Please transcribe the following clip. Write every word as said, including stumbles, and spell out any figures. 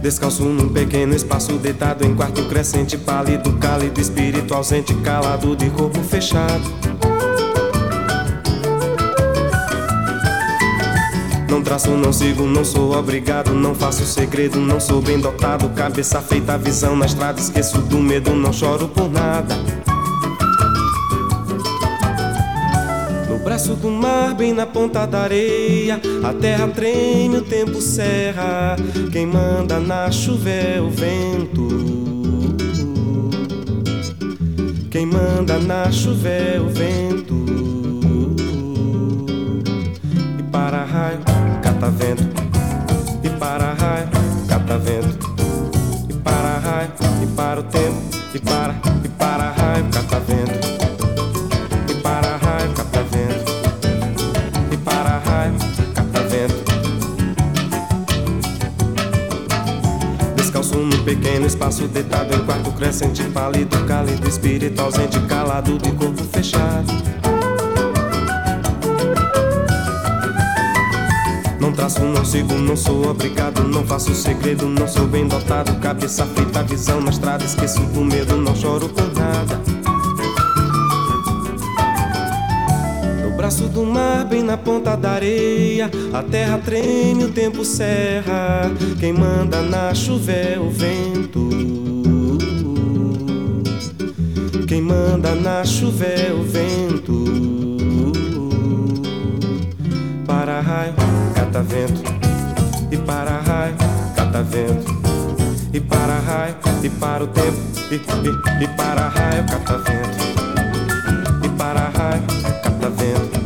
Descalço num pequeno espaço, deitado em quarto crescente, pálido, cálido, espírito ausente, calado, de corpo fechado. Não traço, não sigo, não sou obrigado, não faço segredo, não sou bem dotado, cabeça feita, visão na estrada, esqueço do medo, não choro por nada. No braço do mar, bem na ponta da areia, a terra treme, o tempo serra, quem manda na chuva é o vento. Quem manda na chuva é o vento. E para raio, cata vento. E para raio, cata vento. E para raio, e para o tempo. E para, e para raio, cata vento. E para raio, cata vento. E para raio, cata vento. Descalço num pequeno espaço, deitado em quarto crescente, pálido, cálido, espírito ausente, calado, de corpo fechado. Não traço, não sigo, não sou obrigado, não faço segredo, não sou bem dotado, cabeça feita, visão na estrada, esqueço do medo, não choro por nada. No braço do mar, bem na ponta da areia, a terra treme, o tempo serra, quem manda na chuva é o vento. Quem manda na chuva é o vento. Para raio, cata vento. E para raio, cata vento. E para raio, e para o tempo. E, e, e para raio, cata vento. E para raio, cata vento.